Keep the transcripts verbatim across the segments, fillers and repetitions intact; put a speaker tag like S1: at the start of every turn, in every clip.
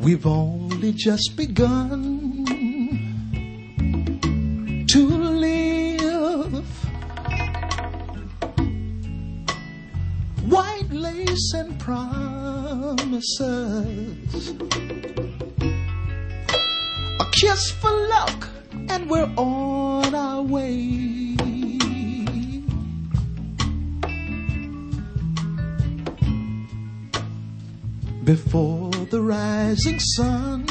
S1: We've only just begun to live. White lace and promises, a kiss for luck, and we're on our way. Before the rising sun,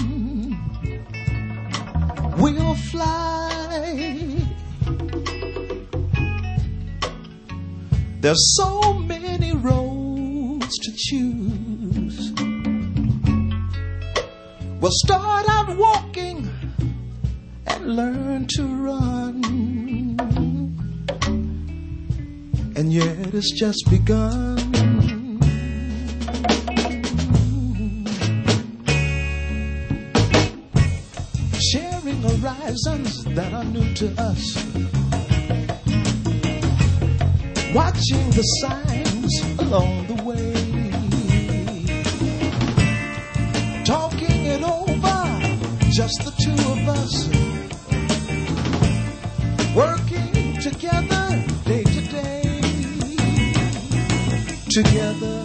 S1: we'll fly. There's so many roads to choose. We'll start out walking and learn to run, and yet it's just begun. Sharing horizons that are new to us, watching the signs along the way, talking it over, just the two of us, working together day to day, together.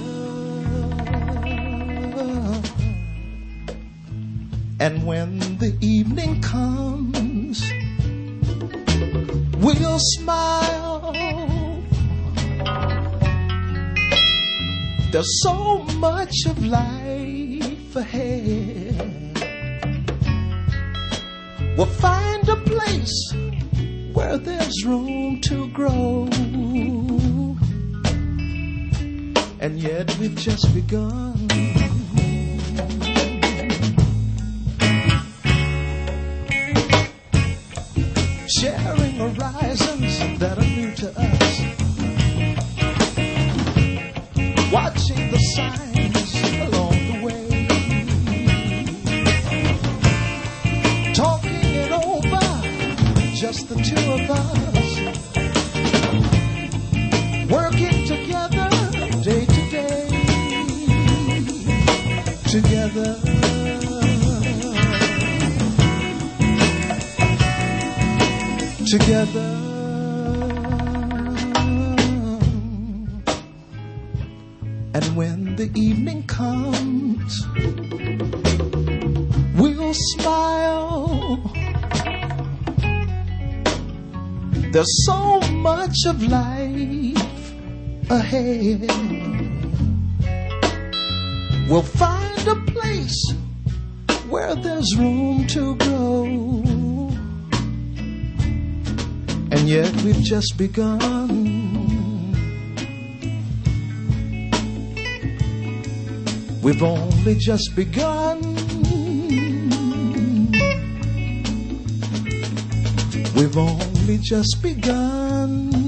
S1: And when the evening comes, we'll smile. There's so much of life ahead. We'll find a place where there's room to grow, and yet we've just begun. Sharing horizons that are new to us, watching the signs along the way, talking it over, just the two of us, working together day to day, together. Together. And when the evening comes, we'll smile. There's so much of life ahead. We'll find a place where there's room to grow, and yet we've just begun. We've only just begun. We've only just begun.